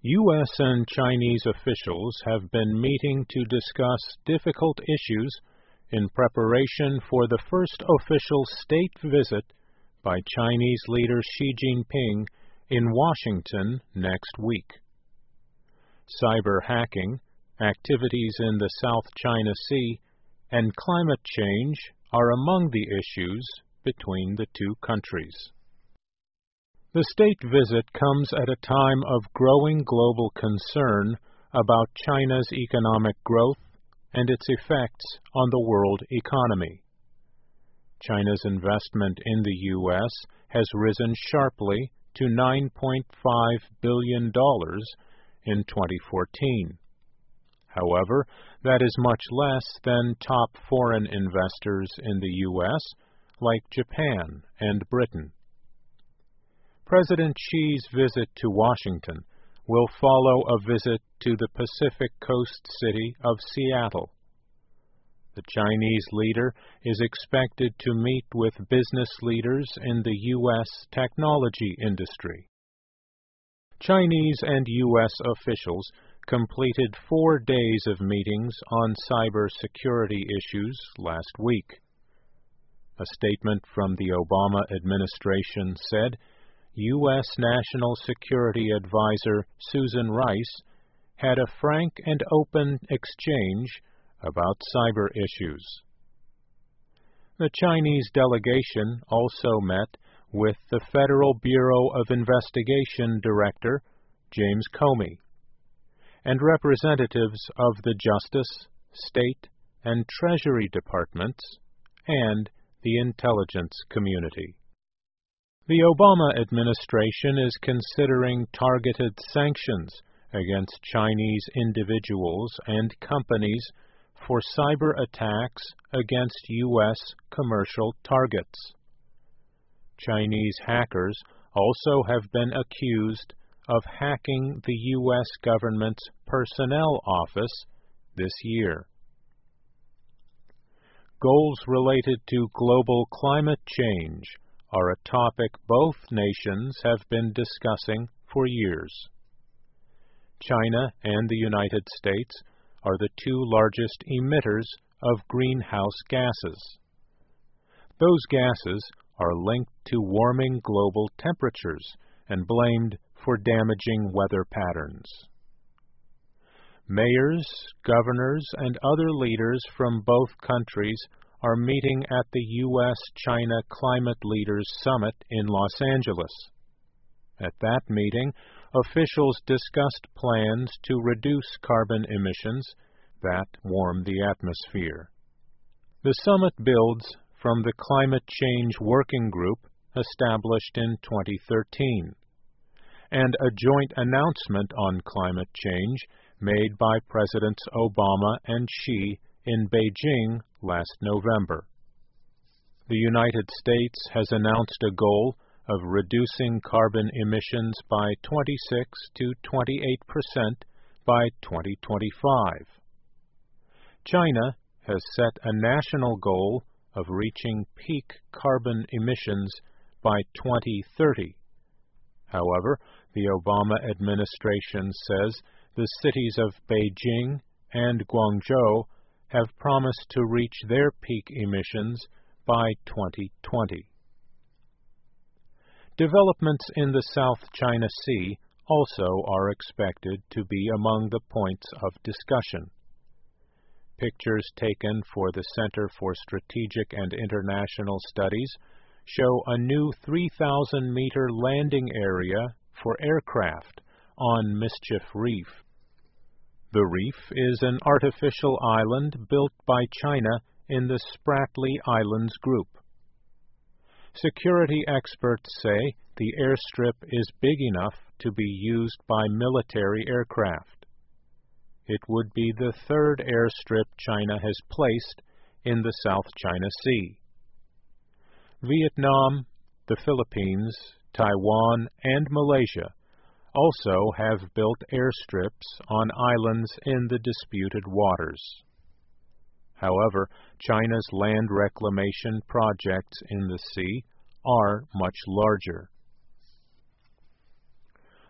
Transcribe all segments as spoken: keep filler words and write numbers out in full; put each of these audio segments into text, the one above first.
U S and Chinese officials have been meeting to discuss difficult issues in preparation for the first official state visit by Chinese leader Xi Jinping in Washington next week. Cyber hacking, activities in the South China Sea, and climate change are among the issues between the two countries. The state visit comes at a time of growing global concern about China's economic growth and its effects on the world economy. China's investment in the U S has risen sharply to nine point five billion dollars in twenty fourteen. However, that is much less than top foreign investors in the U S, like Japan and Britain. President Xi's visit to Washington will follow a visit to the Pacific Coast city of Seattle. The Chinese leader is expected to meet with business leaders in the U S technology industry. Chinese and U S officials completed four days of meetings on cybersecurity issues last week. A statement from the Obama administration said U S National Security Advisor Susan Rice had a frank and open exchange about cyber issues. The Chinese delegation also met with the Federal Bureau of Investigation Director, James Comey, and representatives of the Justice, State, and Treasury Departments, and the intelligence community. The Obama administration is considering targeted sanctions against Chinese individuals and companies for cyber attacks against U S commercial targets. Chinese hackers also have been accused of hacking the U S government's personnel office this year. Goals related to global climate change are a topic both nations have been discussing for years. China and the United States are the two largest emitters of greenhouse gases. Those gases are linked to warming global temperatures and blamed for damaging weather patterns. Mayors, governors, and other leaders from both countries are meeting at the U S China Climate Leaders Summit in Los Angeles. At that meeting, officials discussed plans to reduce carbon emissions that warm the atmosphere. The summit builds from the Climate Change Working Group established in twenty thirteen, and a joint announcement on climate change made by Presidents Obama and Xi in Beijing last November. The United States has announced a goal of reducing carbon emissions by twenty-six to twenty-eight percent by twenty twenty-five. China has set a national goal of reaching peak carbon emissions by twenty thirty. However, the Obama administration says the cities of Beijing and Guangzhou have promised to reach their peak emissions by twenty twenty. Developments in the South China Sea also are expected to be among the points of discussion. Pictures taken for the Center for Strategic and International Studies show a new three thousand meter landing area for aircraft on Mischief Reef. The reef is an artificial island built by China in the Spratly Islands group. Security experts say the airstrip is big enough to be used by military aircraft. It would be the third airstrip China has placed in the South China Sea. Vietnam, the Philippines, Taiwan, and Malaysia also have built airstrips on islands in the disputed waters. However, China's land reclamation projects in the sea are much larger.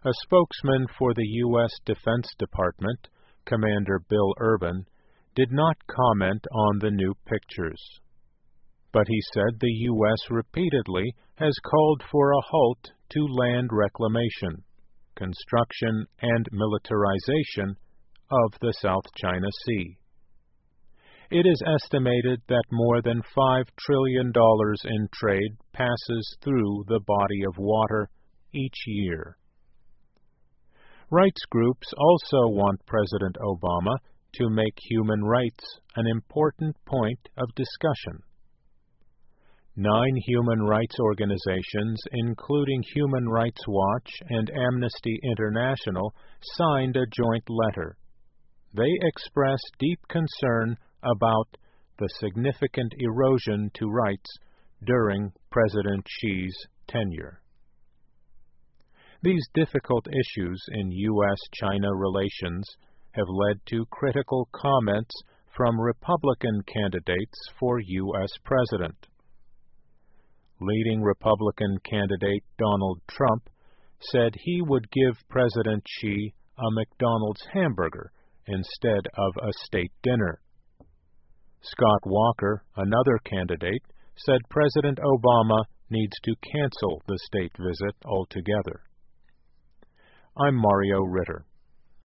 A spokesman for the U S Defense Department, Commander Bill Urban, did not comment on the new pictures. But he said the U S repeatedly has called for a halt to land reclamation, construction, and militarization of the South China Sea. It is estimated that more than five trillion dollars in trade passes through the body of water each year. Rights groups also want President Obama to make human rights an important point of discussion. Nine human rights organizations, including Human Rights Watch and Amnesty International, signed a joint letter. They express deep concern about the significant erosion to rights during President Xi's tenure. These difficult issues in U S China relations have led to critical comments from Republican candidates for U S president. Leading Republican candidate Donald Trump said he would give President Xi a McDonald's hamburger instead of a state dinner. Scott Walker, another candidate, said President Obama needs to cancel the state visit altogether. I'm Mario Ritter.